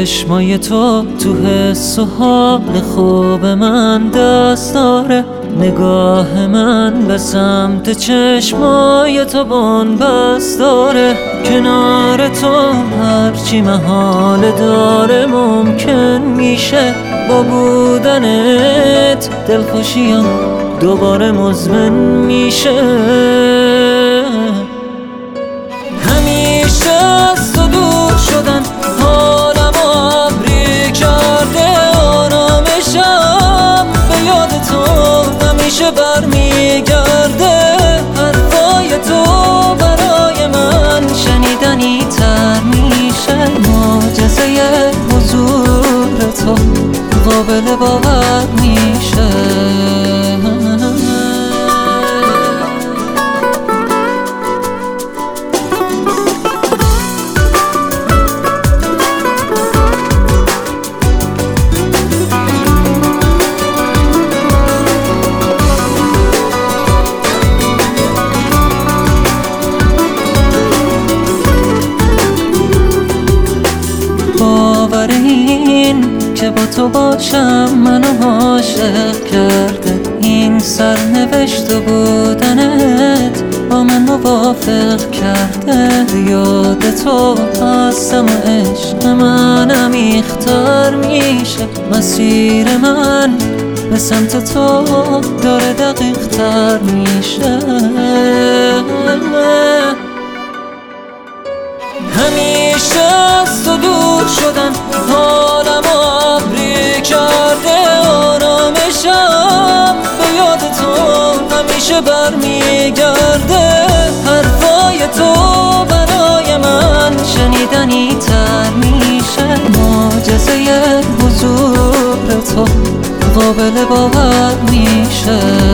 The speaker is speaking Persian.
چشمای تو حس و حال خوب من دست داره. نگاه من به سمت چشمای تو بن‌بست داره. کنار تو هرچی محال داره ممکن میشه. با بودنت دلخوشیام دوباره مزمن میشه. همیشه از تو دور شدن حالم ابری کرده. آرامشم به یاد تو همیشه برمیگرده. حرفای تو برای من شنیدنی تر میشه. معجزه حضور تو قابل باور میشه. باور این که با تو باشم منو عاشق کرده. این سرنوشت و بودنت با من موافق کرده. یاد تو هستم و عشق من عمیق‌تر میشه. مسیر من به سمت تو داره دقیق‌تر میشه. همیشه از تو دور شدن حالم ابری کرده. آرامشم به یاد تو همیشه برمیگرده. حرفای تو برای من شنیدنی تر میشه. معجزه حضور تو قابل باور میشه.